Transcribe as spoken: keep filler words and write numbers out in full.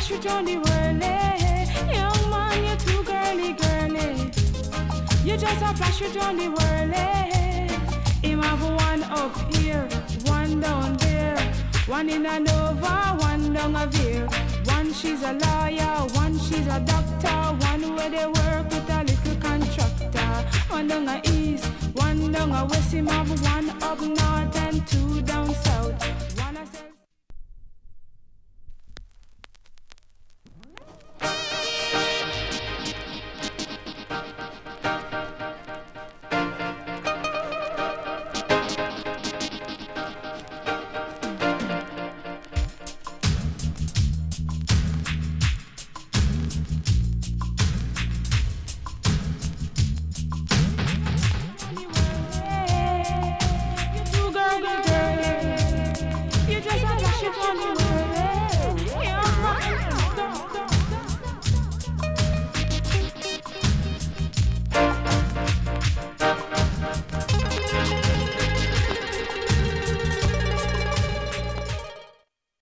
flash with on the world, eh? Young man, you're too girly, girly. You just a flash with on the world, eh? Him have one up here, one down there, one in a Nova, one down a veer. One she's a lawyer, one she's a doctor, one where they work with a little contractor. One down a east, one down a west, him have one up now.